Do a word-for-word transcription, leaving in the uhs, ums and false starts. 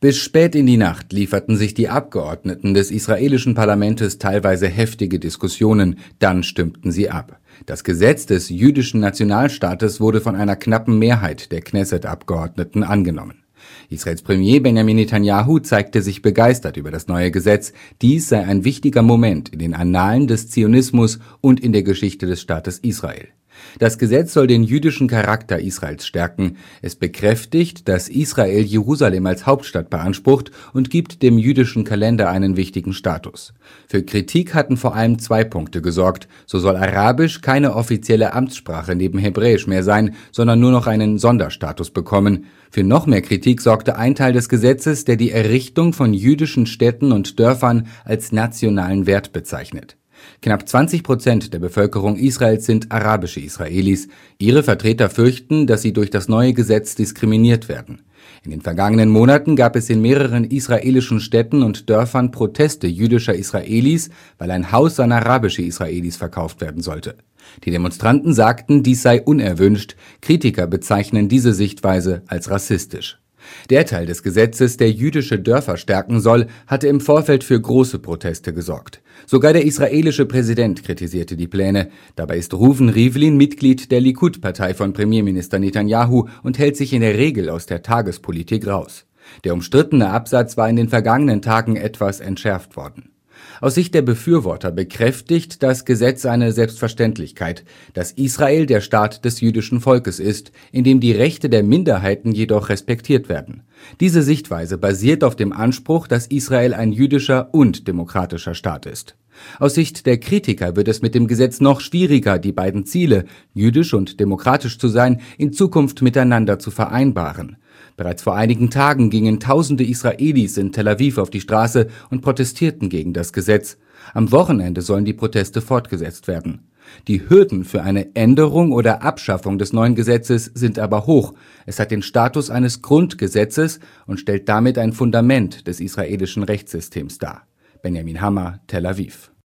Bis spät in die Nacht lieferten sich die Abgeordneten des israelischen Parlaments teilweise heftige Diskussionen, dann stimmten sie ab. Das Gesetz des jüdischen Nationalstaates wurde von einer knappen Mehrheit der Knesset-Abgeordneten angenommen. Israels Premier Benjamin Netanyahu zeigte sich begeistert über das neue Gesetz. Dies sei ein wichtiger Moment in den Annalen des Zionismus und in der Geschichte des Staates Israel. Das Gesetz soll den jüdischen Charakter Israels stärken. Es bekräftigt, dass Israel Jerusalem als Hauptstadt beansprucht und gibt dem jüdischen Kalender einen wichtigen Status. Für Kritik hatten vor allem zwei Punkte gesorgt. So soll Arabisch keine offizielle Amtssprache neben Hebräisch mehr sein, sondern nur noch einen Sonderstatus bekommen. Für noch mehr Kritik sorgte ein Teil des Gesetzes, der die Errichtung von jüdischen Städten und Dörfern als nationalen Wert bezeichnet. Knapp zwanzig Prozent der Bevölkerung Israels sind arabische Israelis. Ihre Vertreter fürchten, dass sie durch das neue Gesetz diskriminiert werden. In den vergangenen Monaten gab es in mehreren israelischen Städten und Dörfern Proteste jüdischer Israelis, weil ein Haus an arabische Israelis verkauft werden sollte. Die Demonstranten sagten, dies sei unerwünscht. Kritiker bezeichnen diese Sichtweise als rassistisch. Der Teil des Gesetzes, der jüdische Dörfer stärken soll, hatte im Vorfeld für große Proteste gesorgt. Sogar der israelische Präsident kritisierte die Pläne. Dabei ist Reuven Rivlin Mitglied der Likud-Partei von Premierminister Netanyahu und hält sich in der Regel aus der Tagespolitik raus. Der umstrittene Absatz war in den vergangenen Tagen etwas entschärft worden. Aus Sicht der Befürworter bekräftigt das Gesetz eine Selbstverständlichkeit, dass Israel der Staat des jüdischen Volkes ist, in dem die Rechte der Minderheiten jedoch respektiert werden. Diese Sichtweise basiert auf dem Anspruch, dass Israel ein jüdischer und demokratischer Staat ist. Aus Sicht der Kritiker wird es mit dem Gesetz noch schwieriger, die beiden Ziele, jüdisch und demokratisch zu sein, in Zukunft miteinander zu vereinbaren. Bereits vor einigen Tagen gingen tausende Israelis in Tel Aviv auf die Straße und protestierten gegen das Gesetz. Am Wochenende sollen die Proteste fortgesetzt werden. Die Hürden für eine Änderung oder Abschaffung des neuen Gesetzes sind aber hoch. Es hat den Status eines Grundgesetzes und stellt damit ein Fundament des israelischen Rechtssystems dar. Benjamin Hammer, Tel Aviv.